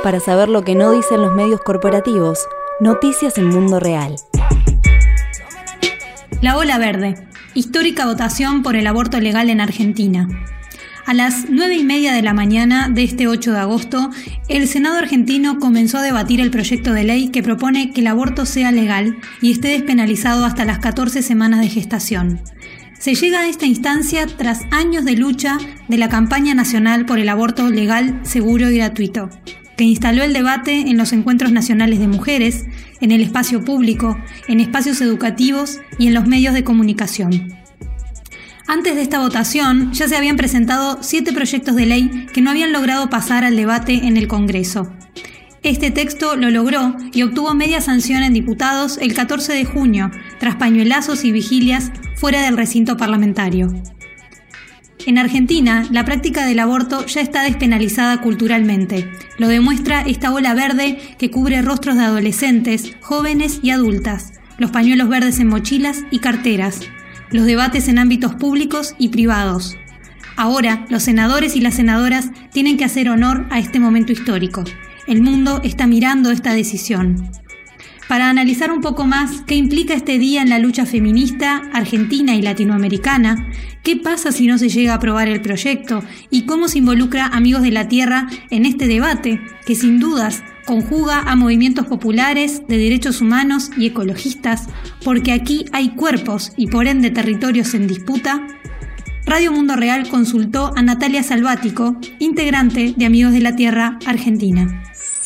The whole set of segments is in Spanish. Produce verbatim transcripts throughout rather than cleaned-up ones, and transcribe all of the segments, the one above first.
Para saber lo que no dicen los medios corporativos, noticias en Mundo Real. La ola verde, histórica votación por el aborto legal en Argentina. A las nueve y media de la mañana de este ocho de agosto, el Senado argentino comenzó a debatir el proyecto de ley que propone que el aborto sea legal y esté despenalizado hasta las catorce semanas de gestación. Se llega a esta instancia tras años de lucha de la campaña nacional por el aborto legal, seguro y gratuito, que instaló el debate en los encuentros nacionales de mujeres, en el espacio público, en espacios educativos y en los medios de comunicación. Antes de esta votación, ya se habían presentado siete proyectos de ley que no habían logrado pasar al debate en el Congreso. Este texto lo logró y obtuvo media sanción en diputados el catorce de junio, tras pañuelazos y vigilias fuera del recinto parlamentario. En Argentina, la práctica del aborto ya está despenalizada culturalmente. Lo demuestra esta ola verde que cubre rostros de adolescentes, jóvenes y adultas, los pañuelos verdes en mochilas y carteras, los debates en ámbitos públicos y privados. Ahora, los senadores y las senadoras tienen que hacer honor a este momento histórico. El mundo está mirando esta decisión. Para analizar un poco más qué implica este día en la lucha feminista argentina y latinoamericana, qué pasa si no se llega a aprobar el proyecto y cómo se involucra Amigos de la Tierra en este debate, que sin dudas conjuga a movimientos populares, de derechos humanos y ecologistas, porque aquí hay cuerpos y por ende territorios en disputa, Radio Mundo Real consultó a Natalia Salvático, integrante de Amigos de la Tierra Argentina.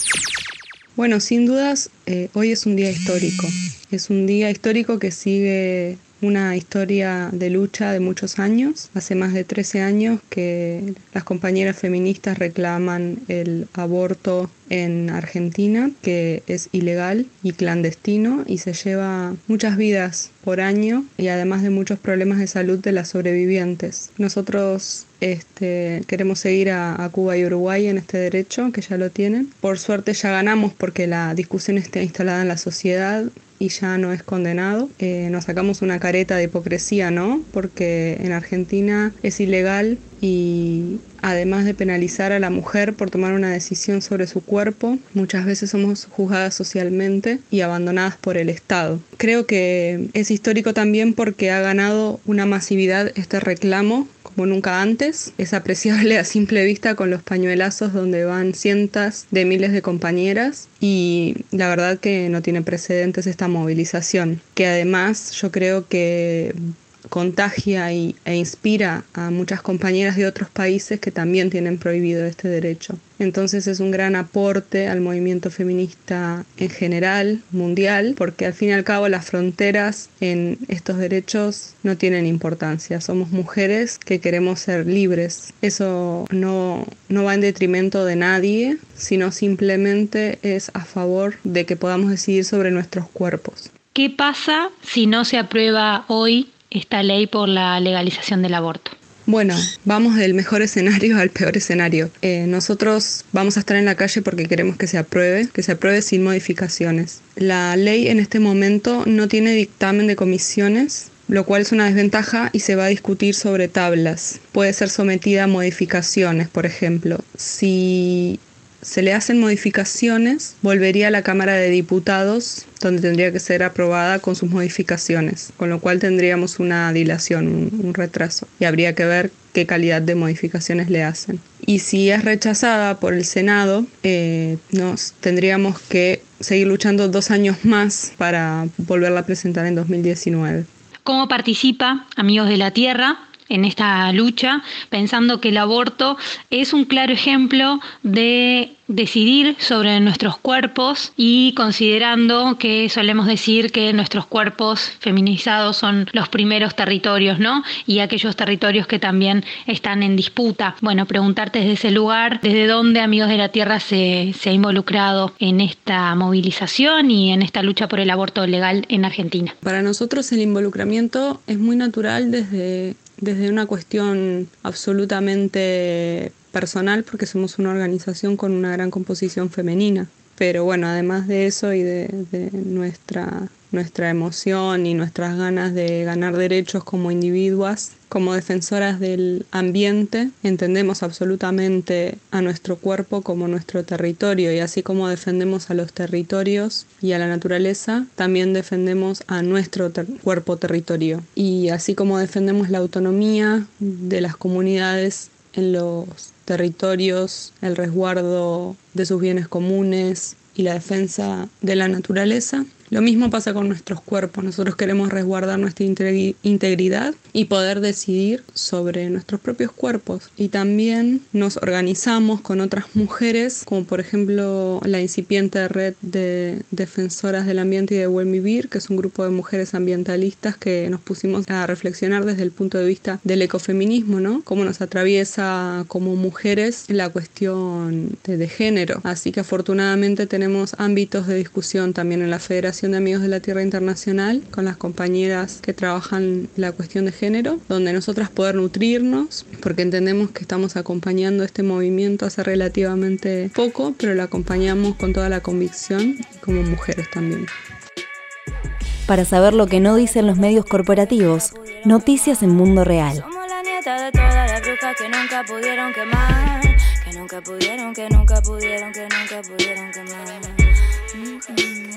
Bueno, sin dudas, eh, hoy es un día histórico. Es un día histórico que sigue una historia de lucha de muchos años. Hace más de trece años que las compañeras feministas reclaman el aborto en Argentina, que es ilegal y clandestino y se lleva muchas vidas por año y además de muchos problemas de salud de las sobrevivientes. Nosotros este, queremos seguir a, a Cuba y Uruguay en este derecho, que ya lo tienen. Por suerte ya ganamos porque la discusión está instalada en la sociedad y ya no es condenado. Eh, nos sacamos una careta de hipocresía, ¿no? Porque en Argentina es ilegal y además de penalizar a la mujer por tomar una decisión sobre su cuerpo, muchas veces somos juzgadas socialmente y abandonadas por el Estado. Creo que es histórico también porque ha ganado una masividad este reclamo como nunca antes. Es apreciable a simple vista con los pañuelazos donde van cientos de miles de compañeras y la verdad que no tiene precedentes esta movilización, que además yo creo que contagia y, e inspira a muchas compañeras de otros países que también tienen prohibido este derecho. Entonces es un gran aporte al movimiento feminista en general, mundial, porque al fin y al cabo las fronteras en estos derechos no tienen importancia. Somos mujeres que queremos ser libres. Eso no, no va en detrimento de nadie, sino simplemente es a favor de que podamos decidir sobre nuestros cuerpos. ¿Qué pasa si no se aprueba hoy esta ley por la legalización del aborto? Bueno, vamos del mejor escenario al peor escenario. Eh, nosotros vamos a estar en la calle porque queremos que se apruebe, que se apruebe sin modificaciones. La ley en este momento no tiene dictamen de comisiones, lo cual es una desventaja y se va a discutir sobre tablas. Puede ser sometida a modificaciones, por ejemplo. Si se le hacen modificaciones, volvería a la Cámara de Diputados, donde tendría que ser aprobada con sus modificaciones, con lo cual tendríamos una dilación, un, un retraso, y habría que ver qué calidad de modificaciones le hacen. Y si es rechazada por el Senado, eh, nos tendríamos que seguir luchando dos años más para volverla a presentar en dos mil diecinueve. ¿Cómo participa Amigos de la Tierra en esta lucha, pensando que el aborto es un claro ejemplo de decidir sobre nuestros cuerpos y considerando que solemos decir que nuestros cuerpos feminizados son los primeros territorios, ¿no? Y aquellos territorios que también están en disputa. Bueno, preguntarte desde ese lugar, ¿desde dónde Amigos de la Tierra se, se ha involucrado en esta movilización y en esta lucha por el aborto legal en Argentina? Para nosotros el involucramiento es muy natural desde desde una cuestión absolutamente personal, porque somos una organización con una gran composición femenina. Pero bueno, además de eso y de, de nuestra, nuestra emoción y nuestras ganas de ganar derechos como individuas, como defensoras del ambiente, entendemos absolutamente a nuestro cuerpo como nuestro territorio, y así como defendemos a los territorios y a la naturaleza, también defendemos a nuestro ter- cuerpo territorio. Y así como defendemos la autonomía de las comunidades en los territorios, el resguardo de sus bienes comunes y la defensa de la naturaleza, lo mismo pasa con nuestros cuerpos. Nosotros queremos resguardar nuestra integri- integridad y poder decidir sobre nuestros propios cuerpos. Y también nos organizamos con otras mujeres, como por ejemplo la incipiente red de defensoras del ambiente y de buen vivir, que es un grupo de mujeres ambientalistas que nos pusimos a reflexionar desde el punto de vista del ecofeminismo, ¿no? Cómo nos atraviesa como mujeres la cuestión de, de género. Así que afortunadamente tenemos ámbitos de discusión también en la Federación de Amigos de la Tierra Internacional, con las compañeras que trabajan la cuestión de género, donde nosotras poder nutrirnos, porque entendemos que estamos acompañando este movimiento hace relativamente poco, pero lo acompañamos con toda la convicción, como mujeres también. Para saber lo que no dicen los medios corporativos, noticias en Mundo Real. Somos la nieta de todas las brujas que nunca pudieron quemar, que nunca pudieron, que nunca pudieron, que nunca pudieron quemar. Mm-hmm.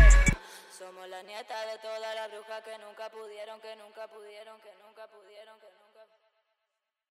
Somos la nieta de todas las brujas que nunca pudieron, que nunca pudieron, que nunca pudieron, que